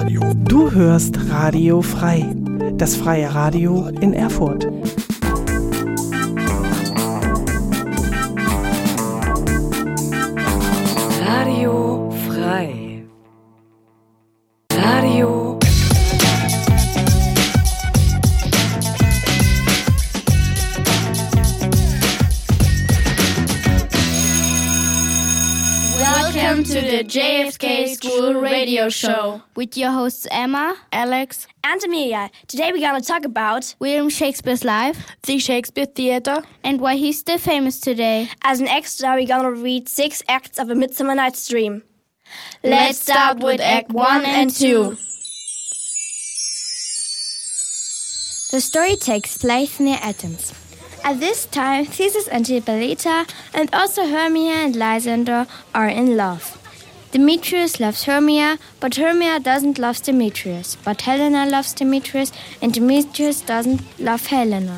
Radio. Du hörst Radio Frei, das freie Radio in Erfurt. Radio Frei. Radio Welcome to the JFK School Radio Show with your hosts Emma, Alex, and Amelia. Today we're going to talk about William Shakespeare's life, the Shakespeare Theatre, and why he's still famous today. As an extra, we're going to read 6 acts of A Midsummer Night's Dream. Let's start with Act 1 and 2. The story takes place near Athens. At this time, Theseus and Hippolyta and also Hermia and Lysander are in love. Demetrius loves Hermia, but Hermia doesn't love Demetrius. But Helena loves Demetrius, and Demetrius doesn't love Helena.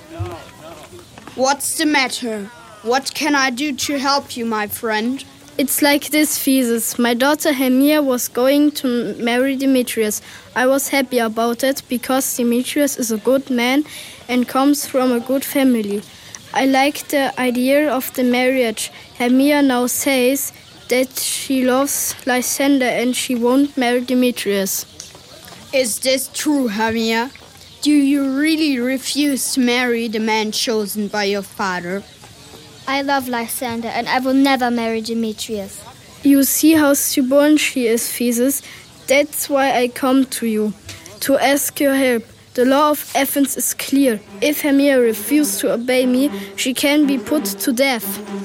What's the matter? What can I do to help you, my friend? It's like this, Theseus. My daughter Hermia was going to marry Demetrius. I was happy about it because Demetrius is a good man and comes from a good family. I like the idea of the marriage. Hermia now says that she loves Lysander and she won't marry Demetrius. Is this true, Hermia? Do you really refuse to marry the man chosen by your father? I love Lysander and I will never marry Demetrius. You see how stubborn she is, Theseus. That's why I come to you, to ask your help. The law of Athens is clear. If Hermia refuses to obey me, she can be put to death.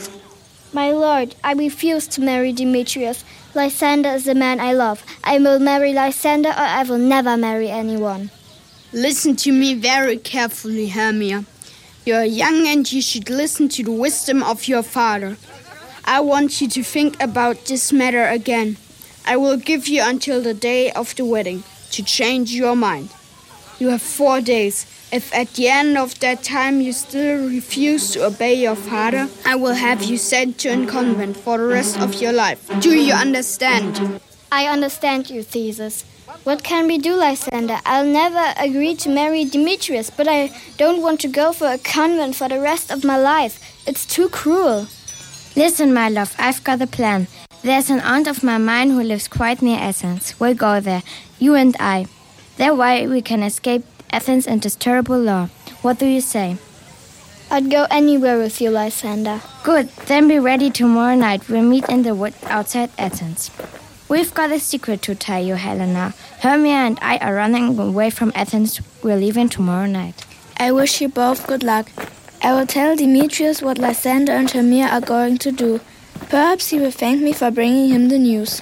My lord, I refuse to marry Demetrius. Lysander is the man I love. I will marry Lysander or I will never marry anyone. Listen to me very carefully, Hermia. You are young and you should listen to the wisdom of your father. I want you to think about this matter again. I will give you until the day of the wedding to change your mind. You have 4 days. If at the end of that time you still refuse to obey your father, I will have you sent to a convent for the rest of your life. Do you understand? I understand you, Theseus. What can we do, Lysander? I'll never agree to marry Demetrius, but I don't want to go for a convent for the rest of my life. It's too cruel. Listen, my love, I've got a plan. There's an aunt of mine who lives quite near Athens. We'll go there, you and I. That way we can escape Athens and this terrible law. What do you say? I'd go anywhere with you, Lysander. Good, then be ready tomorrow night. We'll meet in the wood outside Athens. We've got a secret to tell you, Helena. Hermia and I are running away from Athens. We're leaving tomorrow night. I wish you both good luck. I will tell Demetrius what Lysander and Hermia are going to do. Perhaps he will thank me for bringing him the news.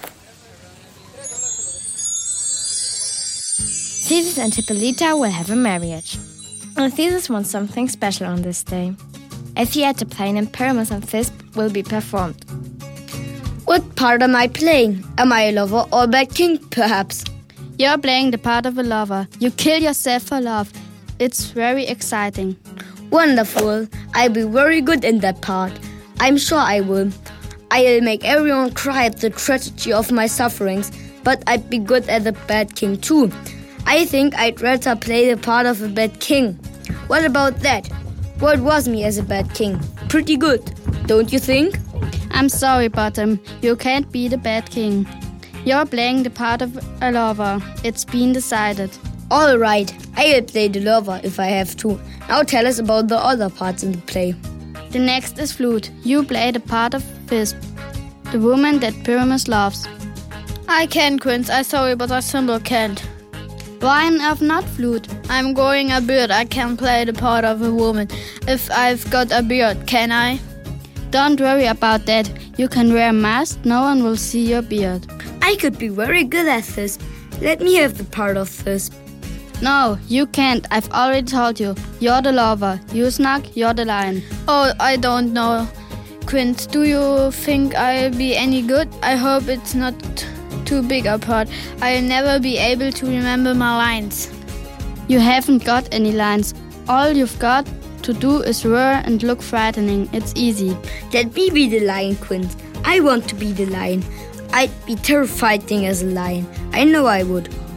Theseus and Hippolyta will have a marriage. And Theseus wants something special on this day. A theater play named Pyramus and Thisbe will be performed. What part am I playing? Am I a lover or a bad king, perhaps? You're playing the part of a lover. You kill yourself for love. It's very exciting. Wonderful. I'll be very good in that part. I'm sure I will. I'll make everyone cry at the tragedy of my sufferings, but I'd be good as a bad king too. I think I'd rather play the part of a bad king. What about that? What was me as a bad king? Pretty good, don't you think? I'm sorry, Bottom. You can't be the bad king. You're playing the part of a lover. It's been decided. All right, I'll play the lover if I have to. Now tell us about the other parts in the play. The next is flute. You play the part of Thisbe, the woman that Pyramus loves. I can, Quince. I'm sorry, but I simply can't. Why on earth not flute? I'm growing a beard. I can play the part of a woman. If I've got a beard, can I? Don't worry about that. You can wear a mask. No one will see your beard. I could be very good at this. Let me have the part of this. No, you can't. I've already told you. You're the lover. You Snug, you're the lion. Oh, I don't know. Quint, do you think I'll be any good? I hope it's not too big a part. I'll never be able to remember my lines. You haven't got any lines. All you've got to do is roar and look frightening. It's easy. Let me be the lion, Quint. I want to be the lion. I'd be terrifying as a lion. I know I would.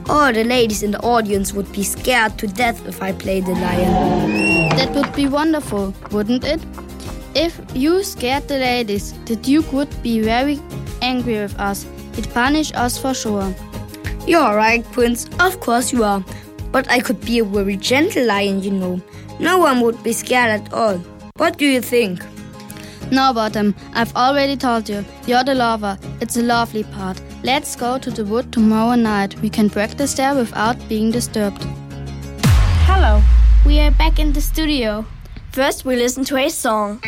All the ladies in the audience would be scared to death if I played the lion. That would be wonderful, wouldn't it? If you scared the ladies, the Duke would be very angry with us. He'd punish us for sure. You're right, Prince. Of course you are. But I could be a very gentle lion, you know. No one would be scared at all. What do you think? No, Bottom, I've already told you. You're the lover. It's a lovely part. Let's go to the wood tomorrow night. We can practice there without being disturbed. Hello, we are back in the studio. First, we listen to a song.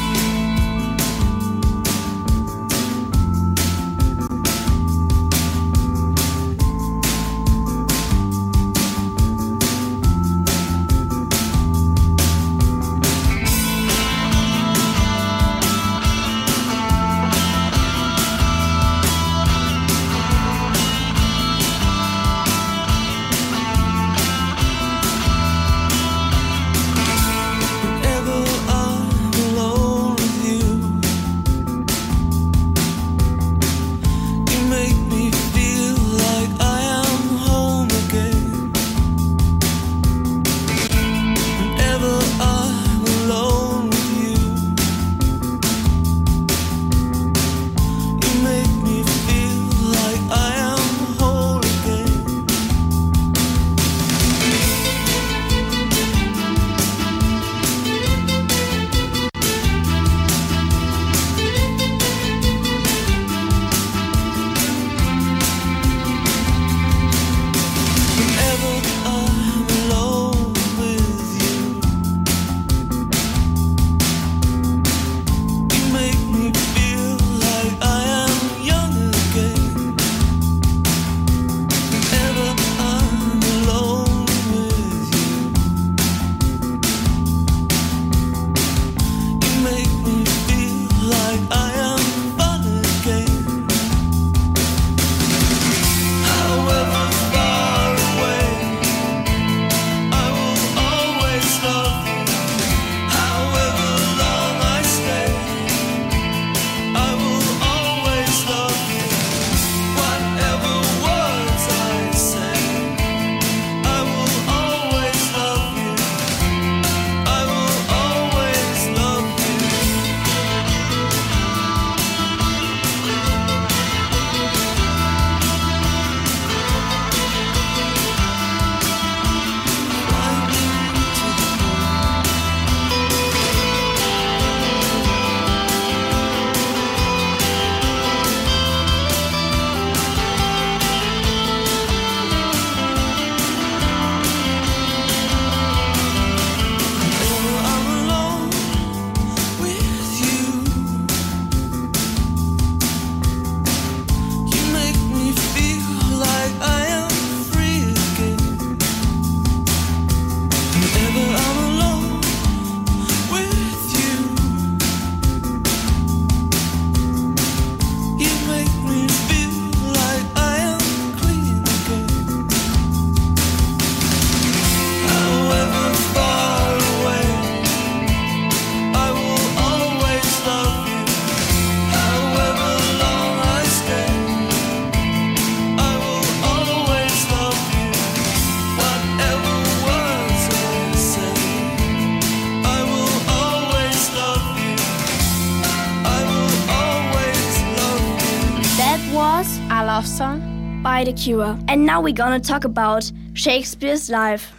A Love Song by The Cure. And now we're gonna talk about Shakespeare's life.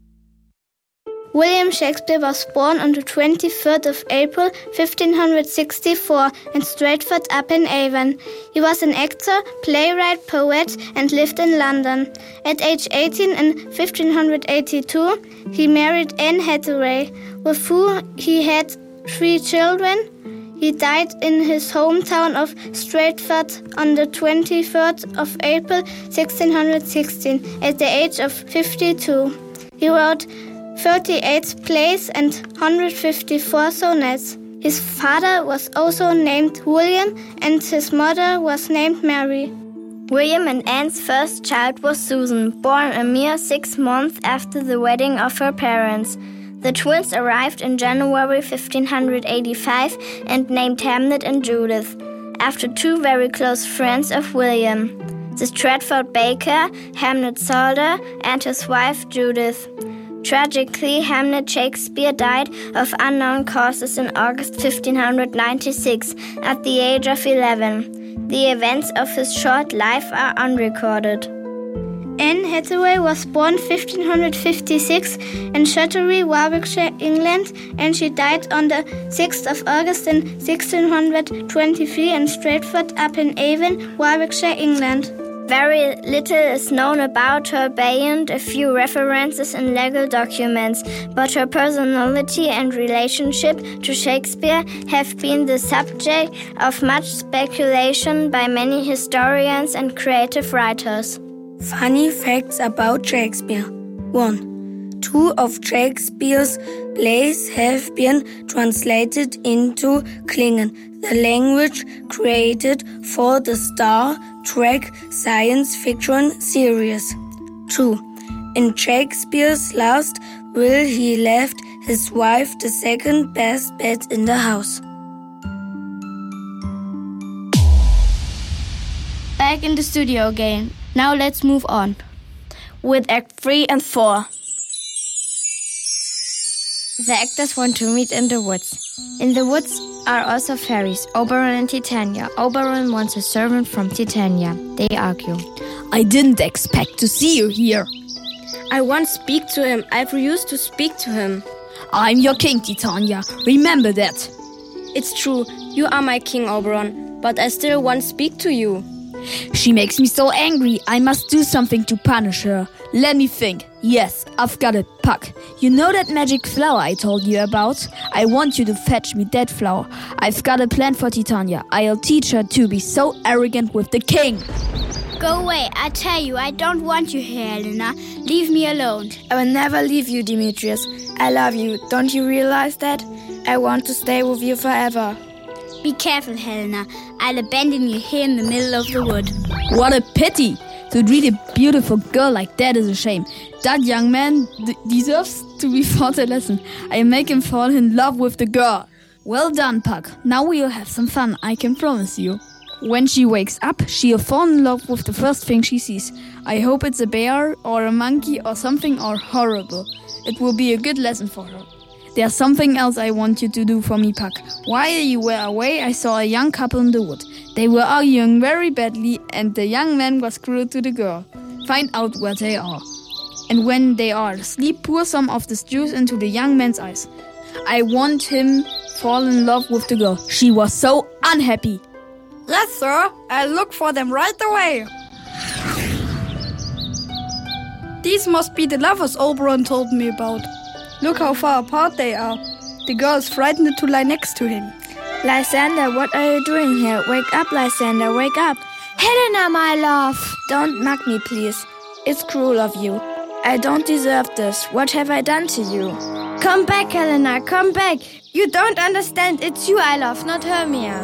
William Shakespeare was born on the 23rd of April 1564 in Stratford-upon-Avon. He was an actor, playwright, poet and lived in London. At age 18 in 1582, he married Anne Hathaway, with whom he had 3 children. He died in his hometown of Stratford on the 23rd of April 1616 at the age of 52. He wrote 38 plays and 154 sonnets. His father was also named William and his mother was named Mary. William and Anne's first child was Susan, born a mere 6 months after the wedding of her parents. The twins arrived in January 1585 and named Hamlet and Judith, after 2 very close friends of William. the Stratford baker, Hamnet Solder, and his wife Judith. Tragically, Hamnet Shakespeare died of unknown causes in August 1596 at the age of 11. The events of his short life are unrecorded. Anne Hathaway was born 1556 in Shrewsbury, Warwickshire, England, and she died on the 6th of August in 1623 in Stratford-upon-Avon, Warwickshire, England. Very little is known about her beyond a few references in legal documents, but her personality and relationship to Shakespeare have been the subject of much speculation by many historians and creative writers. Funny facts about Shakespeare. 1. 2 of Shakespeare's plays have been translated into Klingon, the language created for the Star Trek science fiction series. 2. In Shakespeare's last will, he left his wife the second best bed in the house. Back in the studio again. Now let's move on with Act 3 and 4. The actors want to meet in the woods. In the woods are also fairies, Oberon and Titania. Oberon wants a servant from Titania. They argue. I didn't expect to see you here. I won't speak to him. I refuse to speak to him. I'm your king, Titania. Remember that. It's true. You are my king, Oberon. But I still won't speak to you. She makes me so angry. I must do something to punish her. Let me think. Yes, I've got it, Puck. You know that magic flower I told you about? I want you to fetch me that flower. I've got a plan for Titania. I'll teach her to be so arrogant with the king. Go away. I tell you, I don't want you here, Helena. Leave me alone. I will never leave you, Demetrius. I love you. Don't you realize that? I want to stay with you forever. Be careful, Helena. I'll abandon you here in the middle of the wood. What a pity! To treat a beautiful girl like that is a shame. That young man deserves to be taught a lesson. I make him fall in love with the girl. Well done, Puck. Now we'll have some fun, I can promise you. When she wakes up, she'll fall in love with the first thing she sees. I hope it's a bear or a monkey or something or horrible. It will be a good lesson for her. There's something else I want you to do for me, Puck. While you were away, I saw a young couple in the wood. They were arguing very badly, and the young man was cruel to the girl. Find out where they are. And when they are asleep, pour some of this juice into the young man's eyes. I want him fall in love with the girl. She was so unhappy. Yes, sir. I'll look for them right away. These must be the lovers Oberon told me about. Look how far apart they are. The girl is frightened to lie next to him. Lysander, what are you doing here? Wake up, Lysander, wake up. Helena, my love. Don't mug me, please. It's cruel of you. I don't deserve this. What have I done to you? Come back, Helena, come back. You don't understand. It's you I love, not Hermia.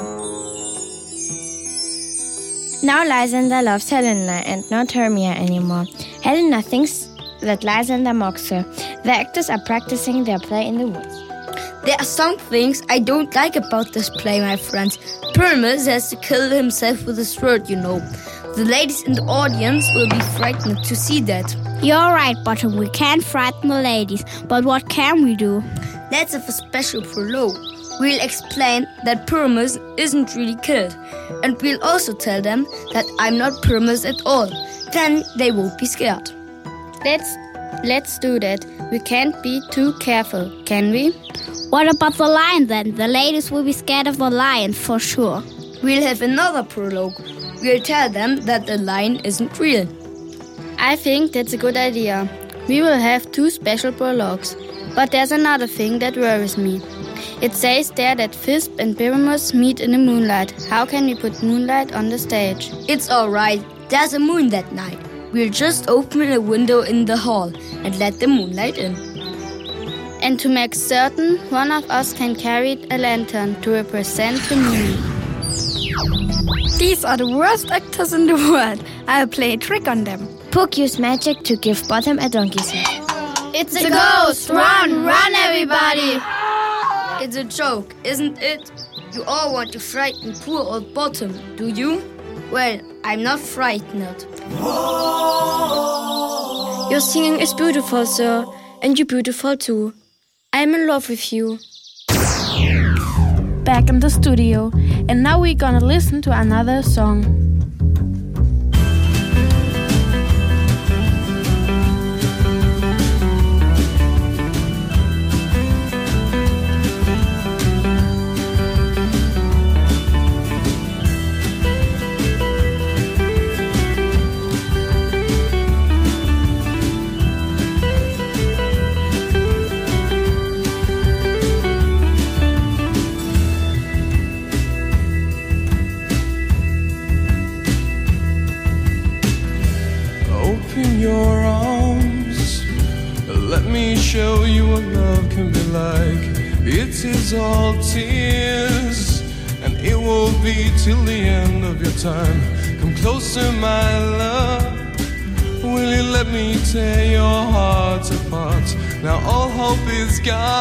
Now Lysander loves Helena and not Hermia anymore. Helena thinks that Lysander mocks her. The actors are practicing their play in the woods. There are some things I don't like about this play, my friends. Pyramus has to kill himself with a sword, you know. The ladies in the audience will be frightened to see that. You're right, Bottom. We can't frighten the ladies. But what can we do? Let's have a special prologue. We'll explain that Pyramus isn't really killed. And we'll also tell them that I'm not Pyramus at all. Then they won't be scared. Let's do that. We can't be too careful, can we? What about the lion then? The ladies will be scared of the lion for sure. We'll have another prologue. We'll tell them that the lion isn't real. I think that's a good idea. We will have 2 special prologues. But there's another thing that worries me. It says there that Thisbe and Pyramus meet in the moonlight. How can we put moonlight on the stage? It's alright. There's a moon that night. We'll just open a window in the hall and let the moonlight in. And to make certain, one of us can carry a lantern to represent the moon. These are the worst actors in the world. I'll play a trick on them. Puck used magic to give Bottom a donkey's head. It's a ghost! Run! Run, everybody! It's a joke, isn't it? You all want to frighten poor old Bottom, do you? Well, I'm not frightened. Your singing is beautiful, sir, and you're beautiful too. I'm in love with you. Back in the studio, and now we're gonna listen to another song. Open your arms, let me show you what love can be like. It is all tears, and it will be till the end of your time. Come closer, my love, will you let me tear your heart apart? Now all hope is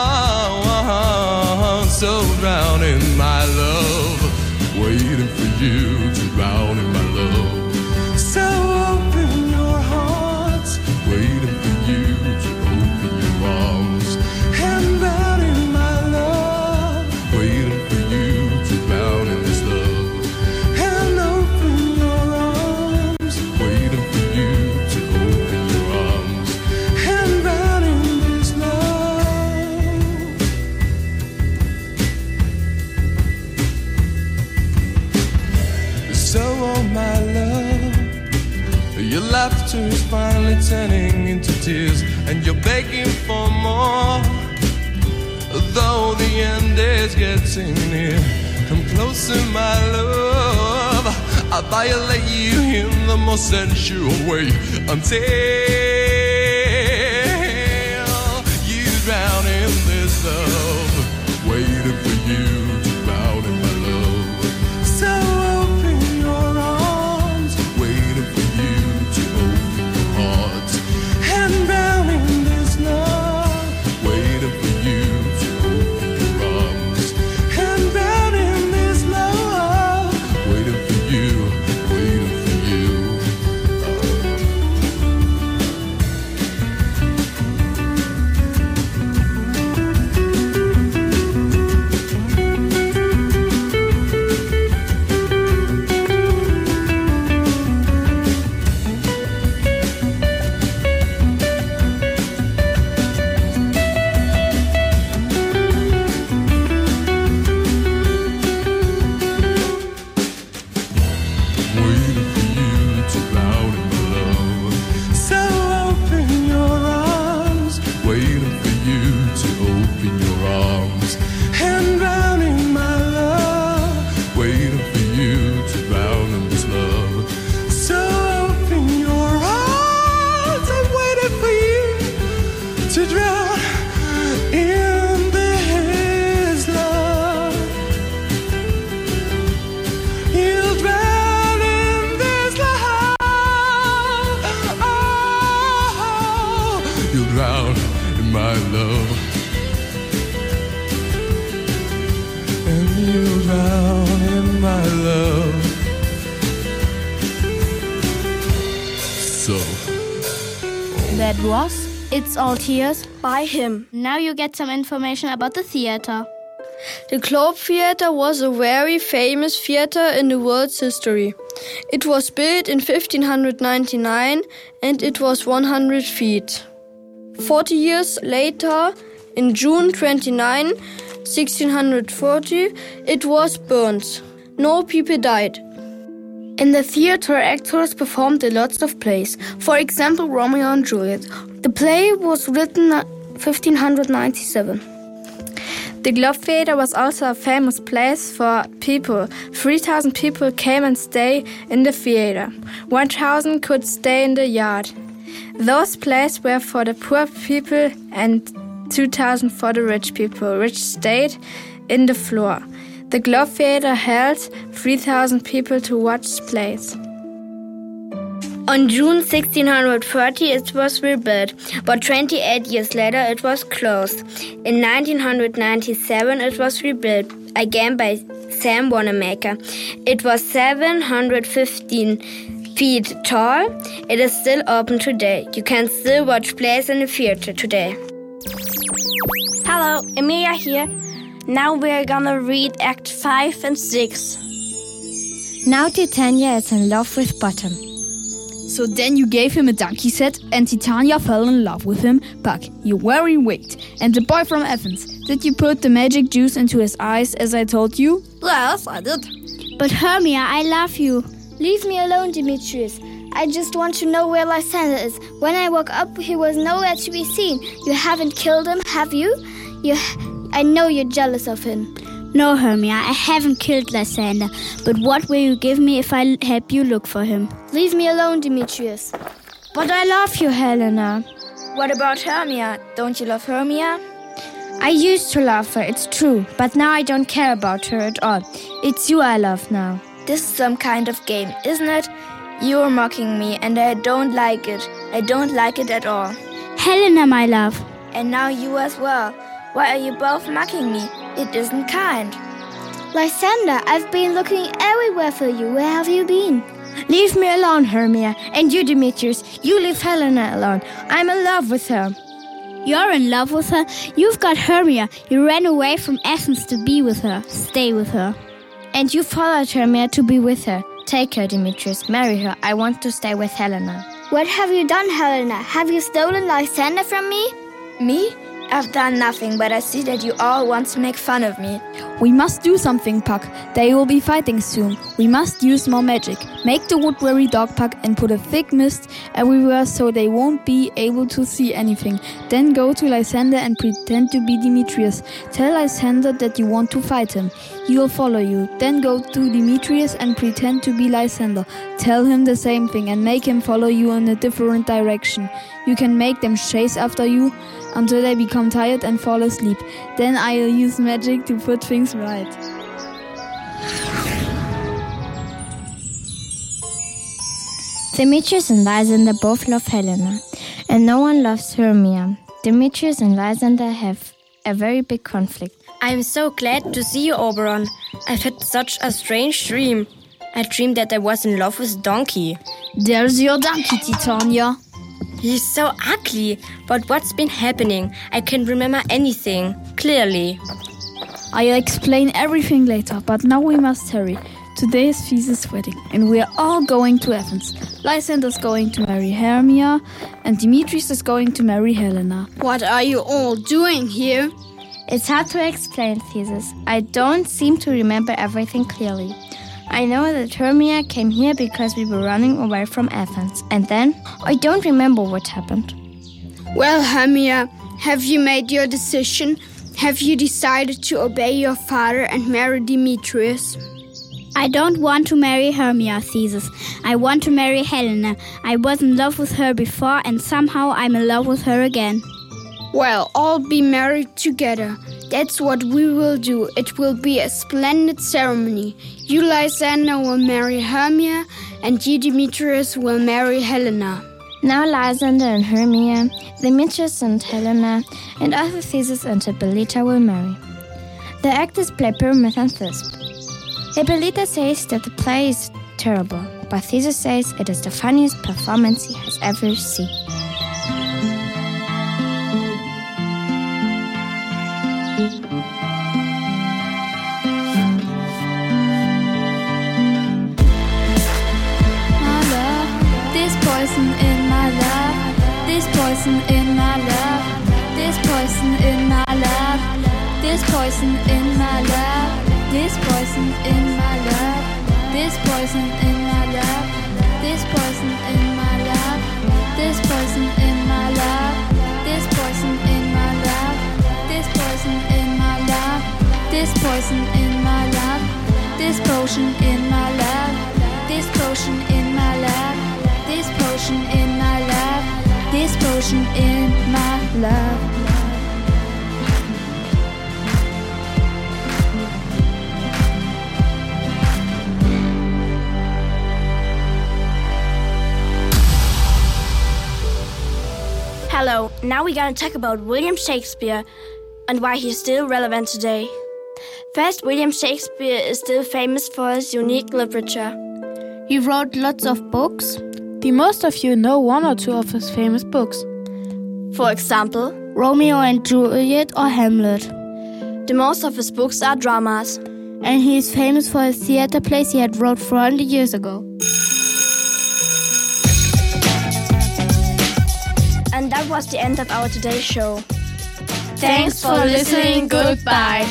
gone, so drown in my love, waiting for you to drown in my love. So open your heart, waiting for you to open your arms, and drown in my love, waiting for you to drown in this love, and open your arms, waiting for you to open your arms, and drown in this love. So oh my love, your laughter is finally turning into tears, and you're begging for more. Though the end is getting near, come closer, my love, I'll violate you in the most sensual way until you drown in this love, waiting for you to drown in my love. So open your arms, waiting for you to open your heart, and drown in this love, waiting for you to open your arms, and drown in this love, waiting for you, waiting for you. Waiting for you to drown in my love. So open your arms, waiting for you to open your arms, and drown in my love, waiting for you to drown in this love. So open your arms, I'm waiting for you to drown in this love. You'll drown in this love. Oh, you'll drown in my love, and you'll drown in my love. So That was It's All Tears by him. Now you get some information about the theater. The Globe Theatre was a very famous theatre in the world's history. It was built in 1599 and it was 100 feet. 40 years later, in June 29, 1640, it was burned. No people died. In the theatre, actors performed in lots of plays. For example, Romeo and Juliet. The play was written 1597. The Globe Theatre was also a famous place for people. 3,000 people came and stayed in the theatre. 1,000 could stay in the yard. Those places were for the poor people and 2,000 for the rich people, which stayed in the floor. The Globe Theatre held 3,000 people to watch plays. On June 1630 it was rebuilt, but 28 years later it was closed. In 1997 it was rebuilt, again by Sam Wanamaker. It was 715 feet tall. It is still open today. You can still watch plays in the theater today. Hello, Emilia here. Now we're gonna read Act 5 and 6. Now Titania is in love with Bottom. So then you gave him a donkey set and Titania fell in love with him. Puck, you very wicked. And the boy from Athens, did you put the magic juice into his eyes as I told you? Yes, I did. But Hermia, I love you. Leave me alone, Demetrius. I just want to know where Lysander is. When I woke up, he was nowhere to be seen. You haven't killed him, have you? I know you're jealous of him. No, Hermia, I haven't killed Lysander. But what will you give me if I help you look for him? Leave me alone, Demetrius. But I love you, Helena. What about Hermia? Don't you love Hermia? I used to love her, it's true. But now I don't care about her at all. It's you I love now. This is some kind of game, isn't it? You're mocking me and I don't like it. I don't like it at all. Helena, my love. And now you as well. Why are you both mocking me? It isn't kind. Lysander, I've been looking everywhere for you. Where have you been? Leave me alone, Hermia. And you, Demetrius, you leave Helena alone. I'm in love with her. You're in love with her? You've got Hermia. You ran away from Athens to be with her. Stay with her. And you followed Hermia to be with her. Take her, Demetrius. Marry her. I want to stay with Helena. What have you done, Helena? Have you stolen Lysander from me? Me? I've done nothing, but I see that you all want to make fun of me. We must do something, Puck. They will be fighting soon. We must use more magic. Make the wood very dark, Puck, and put a thick mist everywhere so they won't be able to see anything. Then go to Lysander and pretend to be Demetrius. Tell Lysander that you want to fight him. He will follow you. Then go to Demetrius and pretend to be Lysander. Tell him the same thing and make him follow you in a different direction. You can make them chase after you until they become tired and fall asleep. Then I'll use magic to put things right. Demetrius and Lysander both love Helena, and no one loves Hermia. Demetrius and Lysander have a very big conflict. I'm so glad to see you, Oberon. I've had such a strange dream. I dreamed that I was in love with Donkey. There's your donkey, Titania. He's so ugly. But what's been happening? I can't remember anything, clearly. I'll explain everything later, but now we must hurry. Today is Theseus' wedding, and we're all going to Athens. Lysander's going to marry Hermia, and Demetrius is going to marry Helena. What are you all doing here? It's hard to explain, Theseus. I don't seem to remember everything clearly. I know that Hermia came here because we were running away from Athens. And then, I don't remember what happened. Well, Hermia, have you made your decision? Have you decided to obey your father and marry Demetrius? I don't want to marry Hermia, Theseus. I want to marry Helena. I was in love with her before and somehow I'm in love with her again. Well, all be married together. That's what we will do. It will be a splendid ceremony. You, Lysander, will marry Hermia, and you, Demetrius, will marry Helena. Now Lysander and Hermia, Demetrius and Helena, and also Theseus and Hippolyta will marry. The act is by Pyramus and Thisbe. Hippolyta says that the play is terrible, but Theseus says it is the funniest performance he has ever seen. Poison in my love, this poison in my love, this poison in my love, this poison in my love, this poison in my love, this poison in my love, this poison in my love, this poison in my love, this poison in my love, this poison in my love, this poison in my love, this potion in my love, this potion in my love. This potion in my love, this potion in my love. Hello, now we're gonna talk about William Shakespeare and why he's still relevant today. First, William Shakespeare is still famous for his unique literature. He wrote lots of books. The most of you know one or two of his famous books. For example, Romeo and Juliet or Hamlet. The most of his books are dramas. And he is famous for his theater plays he had wrote 400 years ago. And that was the end of our today's show. Thanks for listening. Goodbye.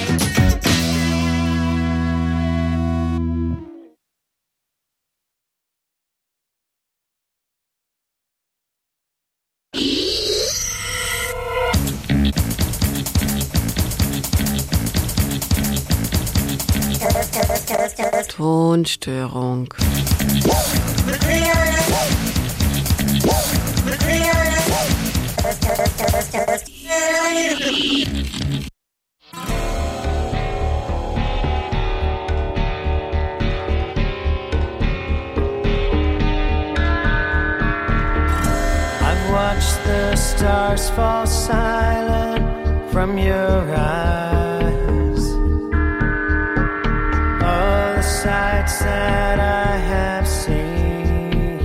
Tonstörung. I've watched the stars fall silent from your eyes. All the sights that I have seen.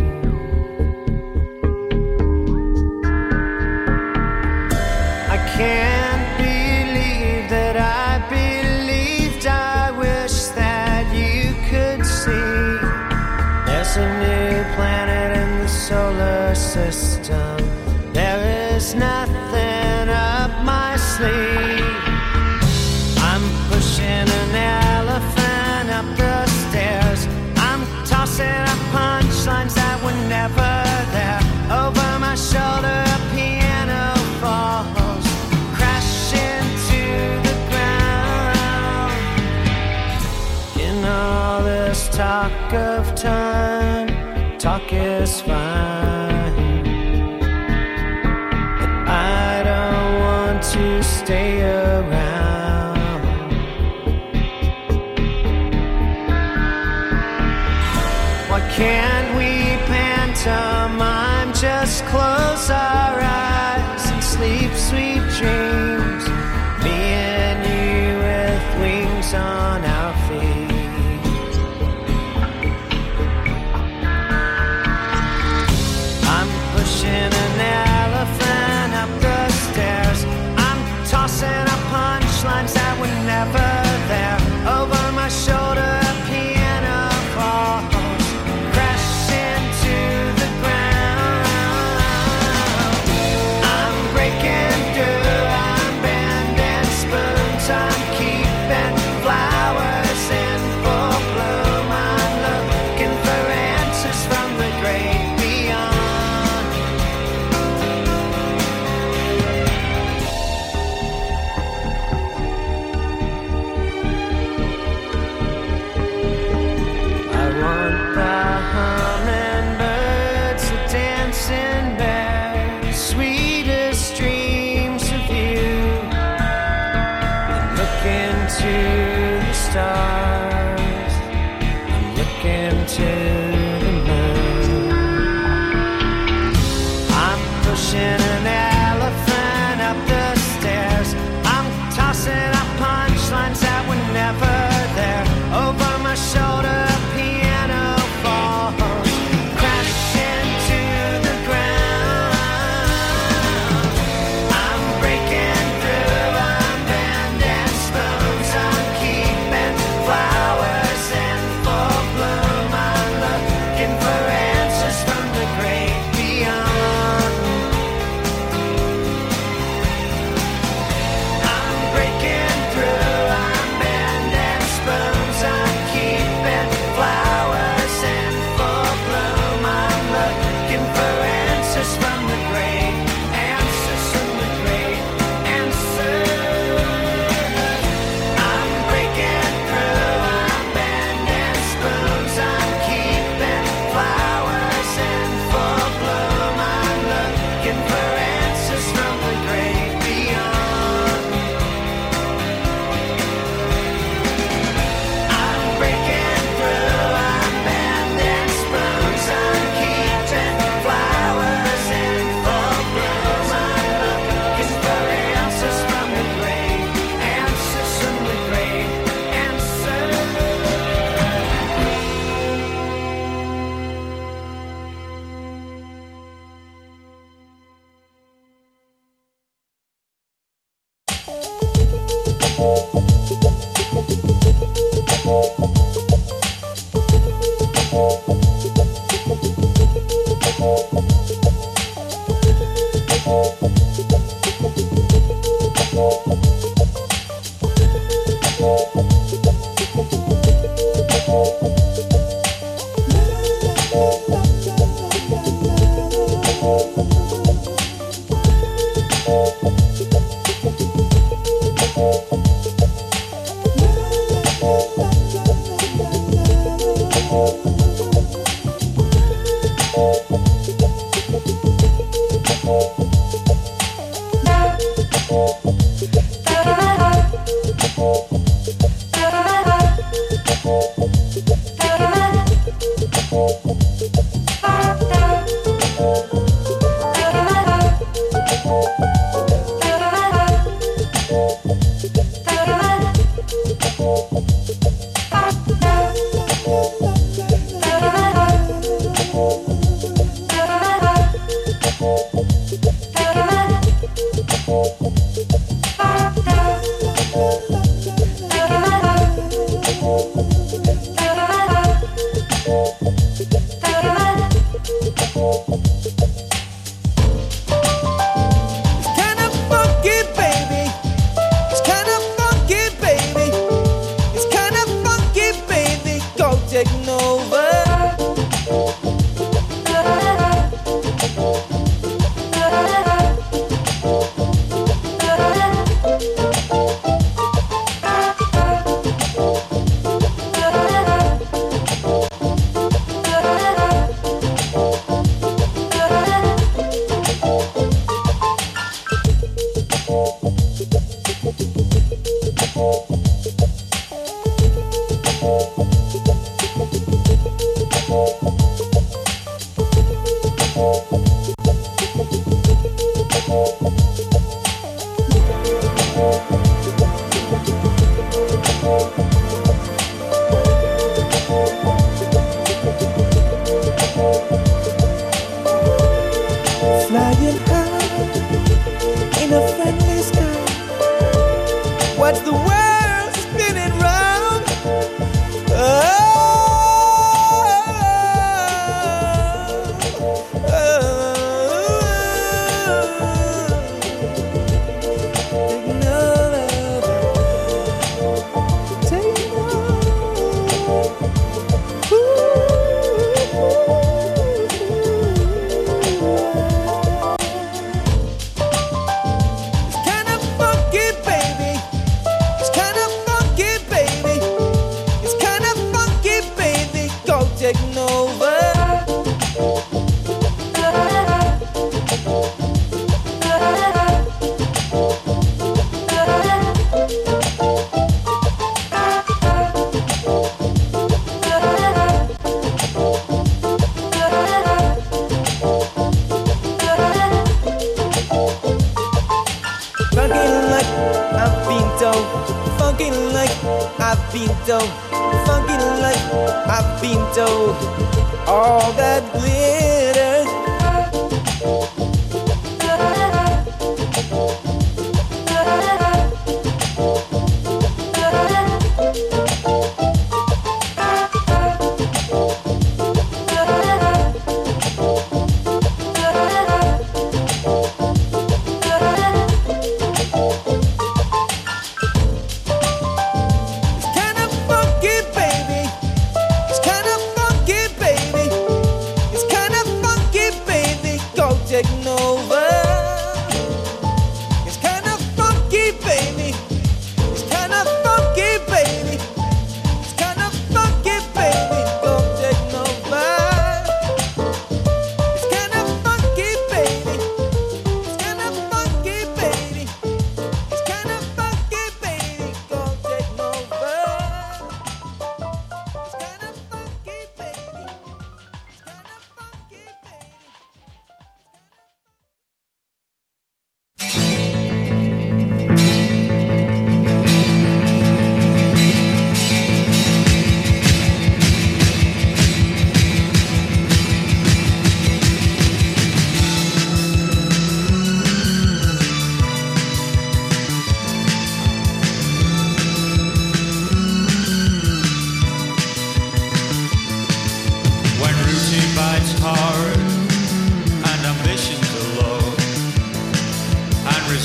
I can't believe that I believed. I wish that you could see. There's a new planet in the solar system. There is nothing up my sleeve. I'm pushing an elephant up the stairs. I'm tossing up punchlines that were never there. Over my shoulder a piano falls, crashing to the ground. In all this talk of time, talk is fine, but I don't want to stay around. Why can't we pantomime? Just close our eyes and sleep sweet dreams. Me and you with wings on our feet. Pushing an elephant up the stairs. I'm tossing up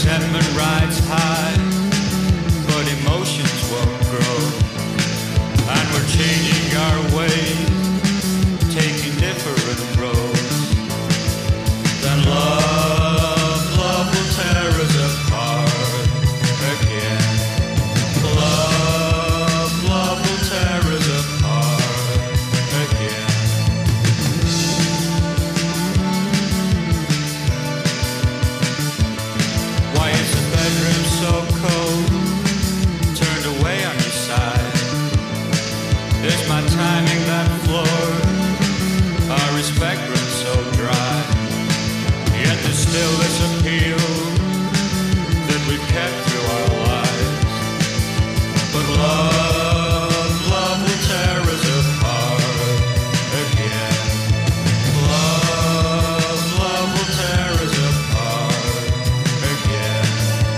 resentment rides high, but emotions won't grow. And we're changing our ways, taking different roads. Then love will tear us apart again. Love will tear us apart again. Why is the bedroom so cold, turned away on your side? Is my timing that floored, our respect runs so dry? Yet there's still this appeal that we've kept through our lives. But love will tear us apart again. Love will tear us apart again.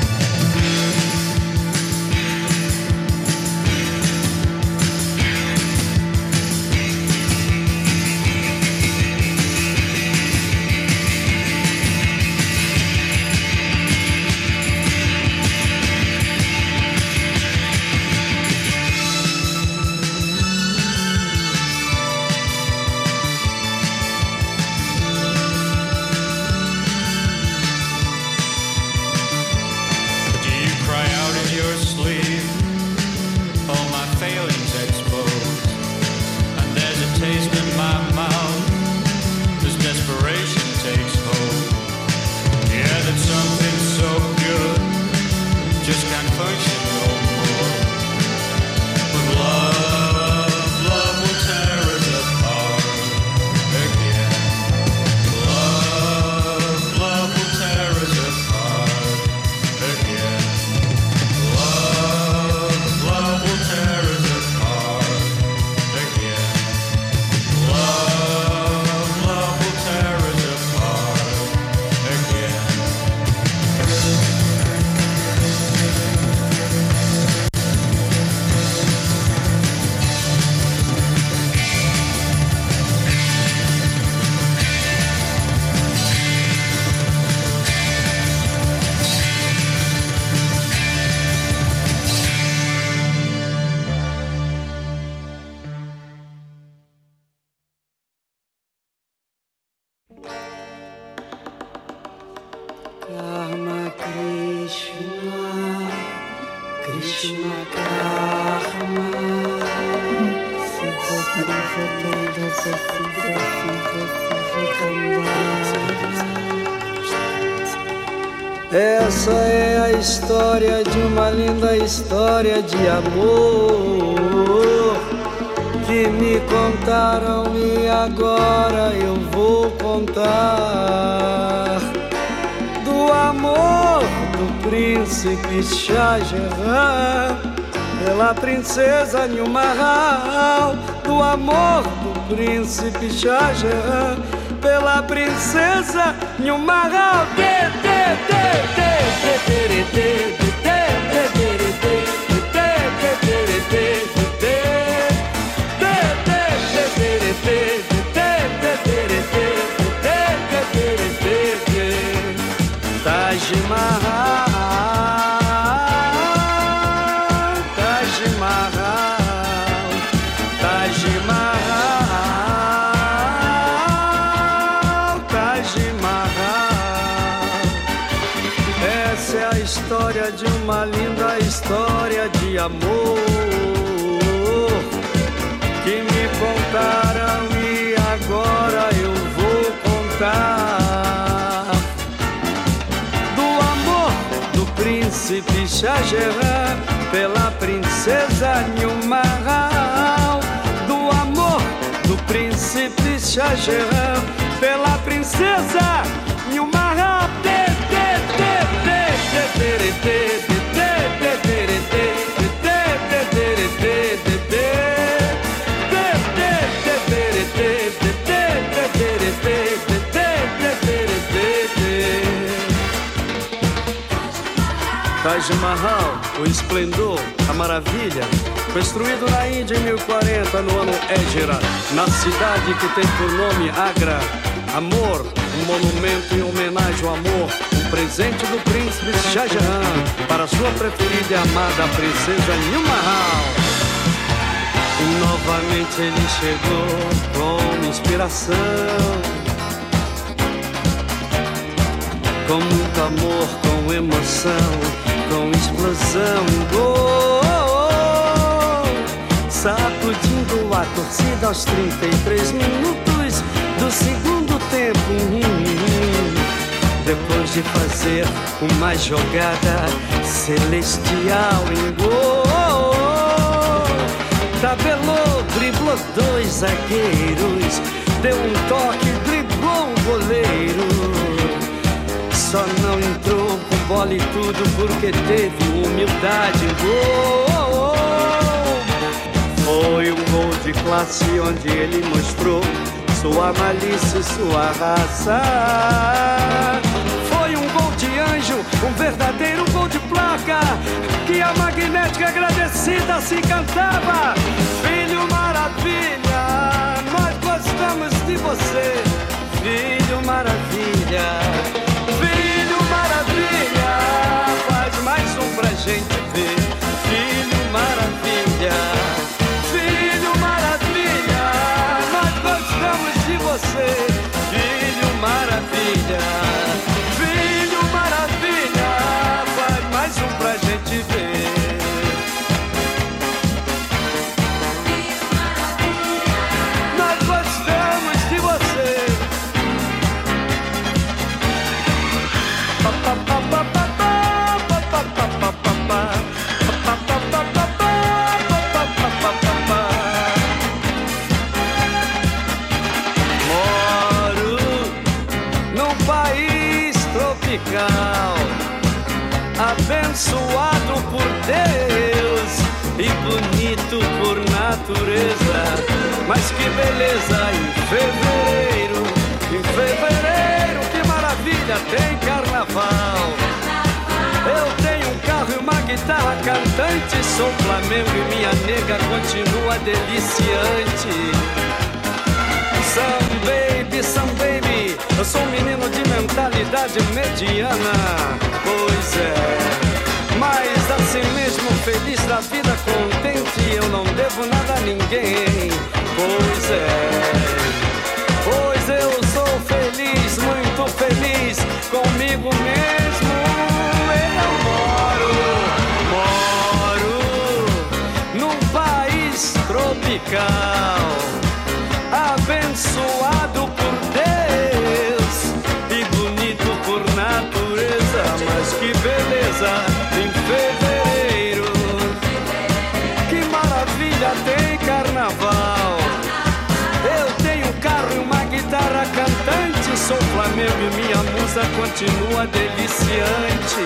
Do you cry out in your sleep, all my failings exposed? And there's a taste in my mouth as desperation takes hold. Yeah, that something so good just can't function no more. But love will tear us apart again. Love will tear us apart again. Love will tear us apart again. Love will tear us apart again. Karma Krishna, Krishna Karma. Essa é a história de uma linda história de amor que me contaram e agora eu vou contar. Do amor do príncipe Shah Jahan pela princesa Nilmahal. Do amor do príncipe Shah Jahan pela princesa Nilmahal. Taj Mahal, Taj Mahal, Taj Mahal, Taj Mahal. Essa é a história de uma linda história de amor que me contaram e agora eu vou contar. Príncipe Shah Jahan pela princesa Nilmahal. Do amor do príncipe Shah Jahan pela princesa Nilmahal. Taj Mahal, o esplendor, a maravilha, construído na Índia em 1040 no ano Égira, na cidade que tem por nome Agra. Amor, um monumento em homenagem ao amor, um presente do príncipe Shah Jahan para sua preferida e amada princesa Nilma Mahal. E novamente ele chegou com inspiração, com muito amor, com emoção, com explosão, gol, sacudindo a torcida aos 33 minutos do segundo tempo. Depois de fazer uma jogada celestial em gol, tabelou, driblou 2 zagueiros, deu um toque, driblou o goleiro. Só não entrou com bola e tudo porque teve humildade em gol. Foi um gol de classe onde ele mostrou sua malícia e sua raça. Foi um gol de anjo, um verdadeiro gol de placa, que a magnética agradecida se cantava. Filho maravilha, nós gostamos de você. Filho maravilha, filho maravilha, faz mais um pra gente ver. Filho maravilha, filho maravilha, nós gostamos de você. Filho maravilha, filho maravilha, faz mais um pra gente ver. Nós gostamos de você. Moro num país tropical, abençoado por Deus e bonito por natureza. Mas que beleza em fevereiro, que maravilha, tem carnaval. Eu tenho um carro e uma guitarra cantante, sou Flamengo e minha nega continua deliciante. Some baby, eu sou um menino de mentalidade mediana. Pois é, mas assim mesmo feliz da vida, contente, eu não devo nada a ninguém. Pois é, pois eu sou feliz, muito feliz comigo mesmo. Eu moro num país tropical, abençoado por Deus e bonito por natureza. Mas que beleza em fevereiro, que maravilha, tem carnaval. Eu tenho um carro e uma guitarra cantante, sou Flamengo e minha musa continua deliciante.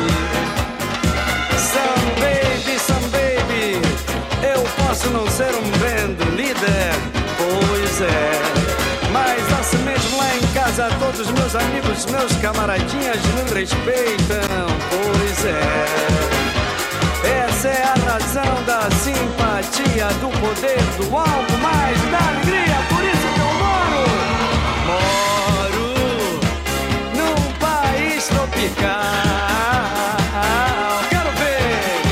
Some baby, eu posso não ser um band leader, pois é, mas assim mesmo lá em casa todos meus amigos, meus camaradinhas me respeitam, pois é. Essa é a razão da simpatia, do poder, do algo mais, da alegria, por isso que eu moro num país tropical. Quero ver.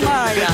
Maia.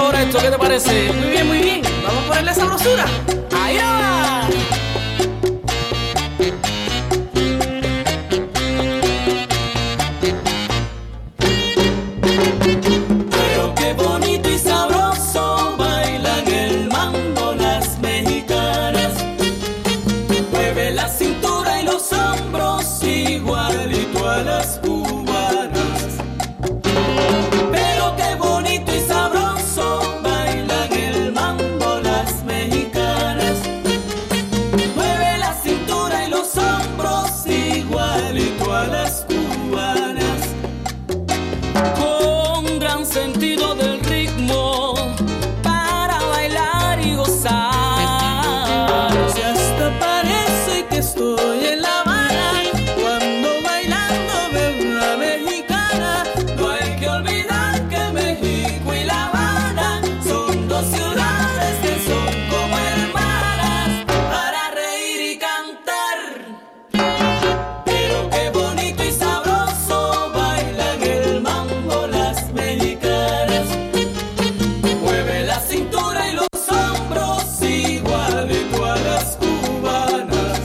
ahora esto, ¿qué te parece? Muy bien, muy bien. Vamos a ponerle sabrosura. ¡Ahí va! Pero qué bonito y sabroso bailan el mambo las mexicanas. Mueve la cintura y los hombros igualito a las cubanas. Pero qué bonito y sabroso bailan el mambo las mexicanas. Mueve la cintura y los hombros igualito a las cubanas. Con gran sentido del ritmo para bailar y gozar. Si hasta parece que estoy en La Habana cuando bailando veo una mexicana. No hay que olvidar que México y La Habana son dos ciudades que son como hermanas para reír y cantar. Pero qué bonito y sabroso bailan el mambo las mexicanas. Mueve la cintura y los hombros igualito a las cubanas.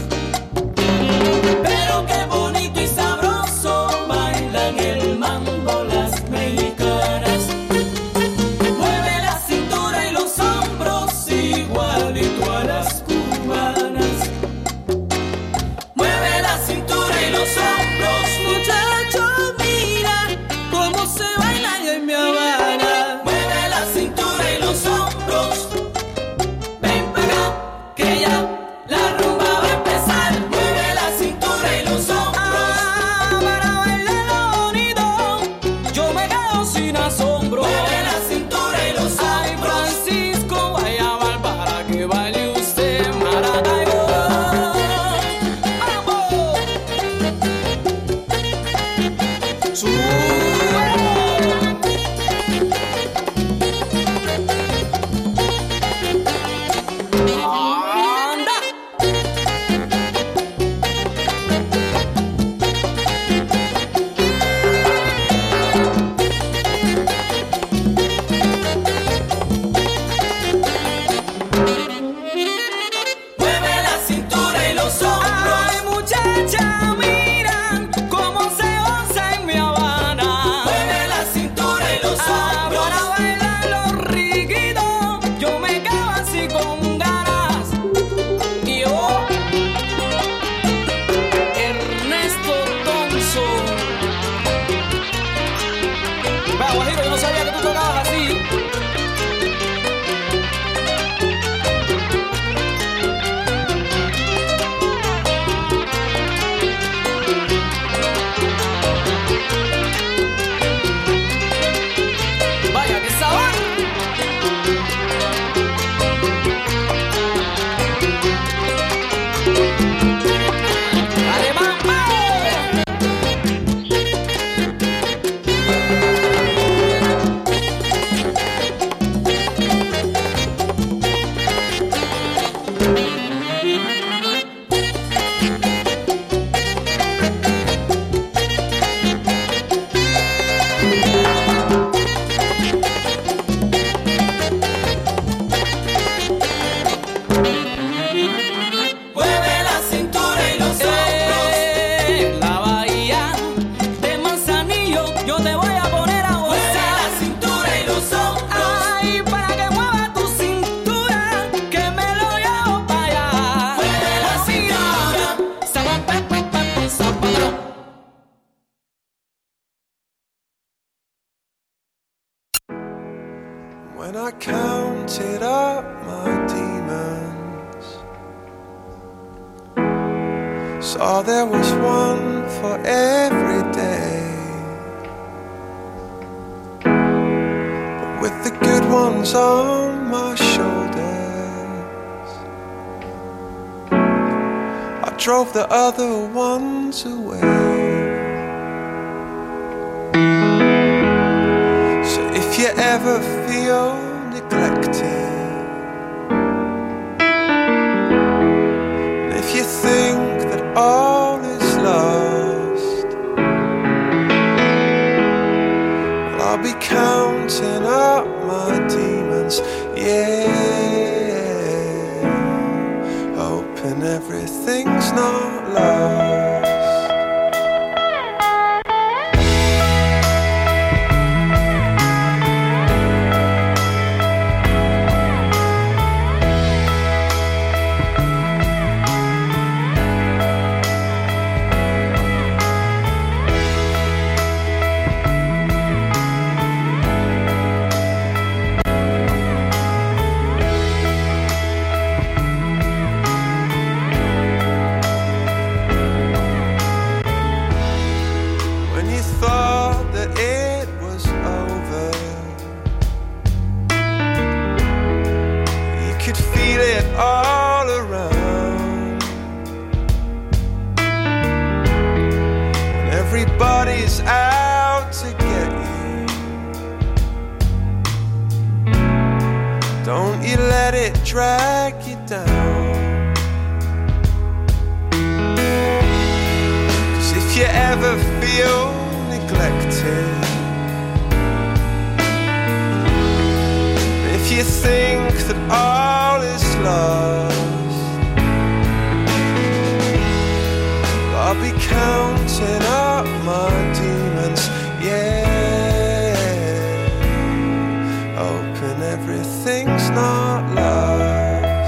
Pero qué bonito y sabroso bailan el mambo las mexicanas. Mueve la cintura y los hombros igualito a las cubanas. Mueve la cintura y los hombros, muchachos, mira cómo se baila allá en Mi Habana. Mueve la cintura y los hombros, ven para acá, que ya la rumba va a empezar. Mueve la cintura y los hombros, para bailar bonito, yo me quedo sin asombro. Mueve la cintura y los hombros. Ay, Francisco, vaya a bailar para que baile usted Maracaibo. Mueve la cintura y los hombros. Ay, muchacha, mira cómo se goza en Mi Habana. Mueve la cintura y los hombros. Para bailar los riquitos, yo me quedo así con ganas. Y yo, Ernesto Thompson. Vaya, Guajiro, yo no sabía que tú tocabas así. Vaya, qué sabor. Dale, mambo. Mueve la cintura y los hombros. La bahía de Manzanillo, yo te voy a poner a gozar. Mueve la cintura y los hombros. Ay, para que mueva tu cintura, que me lo llevo para allá. Mueve la cintura. When I counted up my demons, saw there was one for every day. But with the good ones on my shoulders, I drove the other ones away. So if you ever feel neglected, and if you think that all is lost, well, I'll be counting up my demons. drag you down. 'Cause if you ever feel neglected, if you think that all is lost, I'll be counting up my demons, yeah, hoping everything's not lost.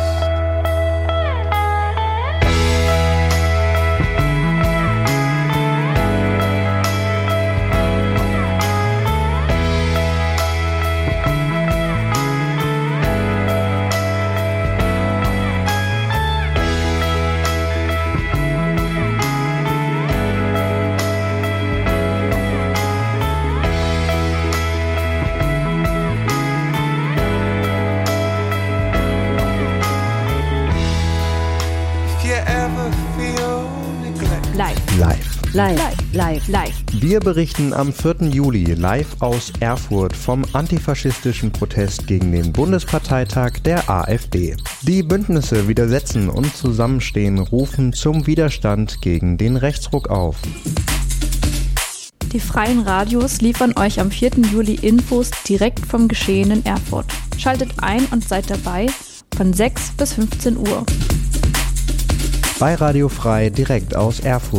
Live. Wir berichten am 4. Juli live aus Erfurt vom antifaschistischen Protest gegen den Bundesparteitag der AfD. Die Bündnisse Widersetzen und Zusammenstehen rufen zum Widerstand gegen den Rechtsruck auf. Die freien Radios liefern euch am 4. Juli Infos direkt vom Geschehen in Erfurt. Schaltet ein und seid dabei von 6 bis 15 Uhr. Bei Radio Frei direkt aus Erfurt.